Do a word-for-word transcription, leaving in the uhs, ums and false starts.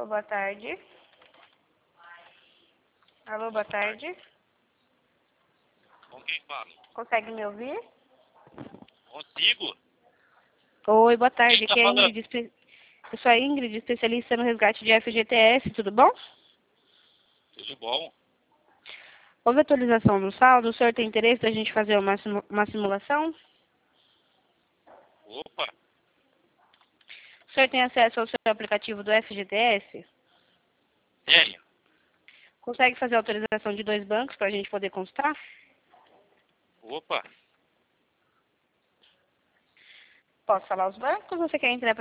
boa tarde. Alô, boa tarde. Com quem fala? Consegue me ouvir? Consigo? Oi, boa tarde. Quem tá Aqui é a falando? Ingrid. espe- Eu sou a Ingrid, especialista no resgate de F G T S, tudo bom? Tudo bom? Houve atualização do saldo? O senhor tem interesse da gente fazer uma, simu- uma simulação? Opa, O senhor tem acesso ao seu aplicativo do F G T S? tenho. Consegue fazer a autorização de dois bancos para a gente poder consultar? Opa, Posso falar os bancos ou você quer entrar